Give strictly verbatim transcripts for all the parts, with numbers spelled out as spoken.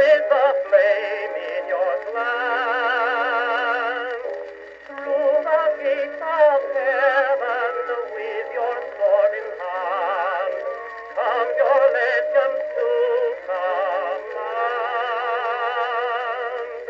with the flame in your glance. Through the gates of heaven with your sword in hand, come your legends to command.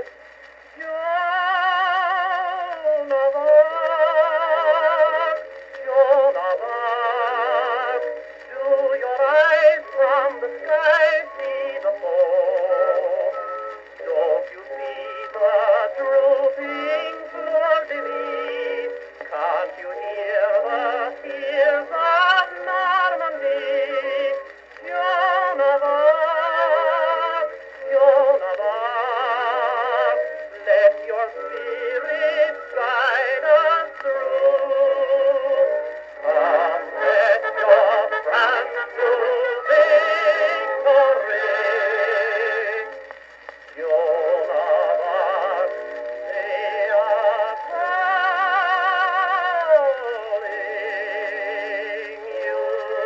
Joan of Arc, Joan of Arc, do your eyes from the sky see the foe? Don't you see the drooping fleur-de-lis? Can't you hear the tears of Normandy? Joan of Arc, Joan of Arc, let your spirit guide us through. Come, let your France to victory. Joan of Arc, they are calling you.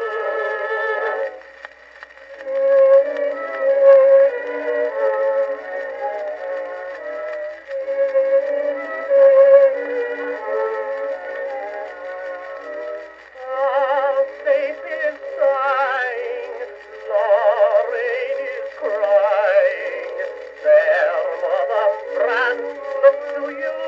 Our faith is sighing, Lorraine is crying, their mother France looks to you.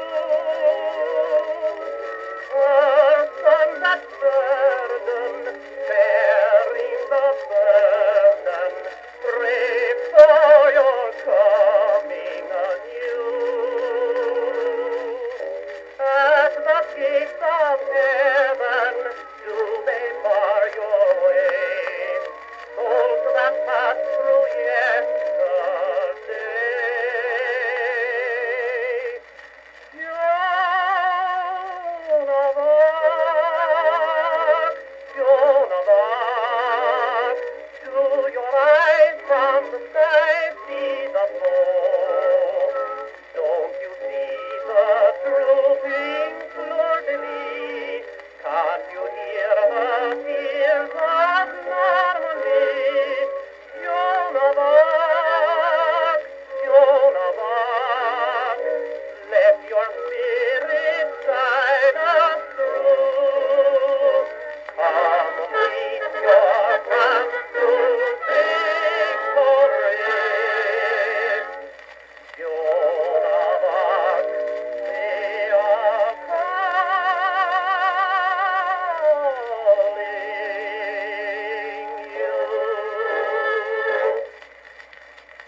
Her sons at burden, bearing the burden, pray for your coming anew. At the gates of heaven do they bar your way, souls that passed through yesterday. Joan of Arc, Joan of Arc, do your eyes from the sky see the foe?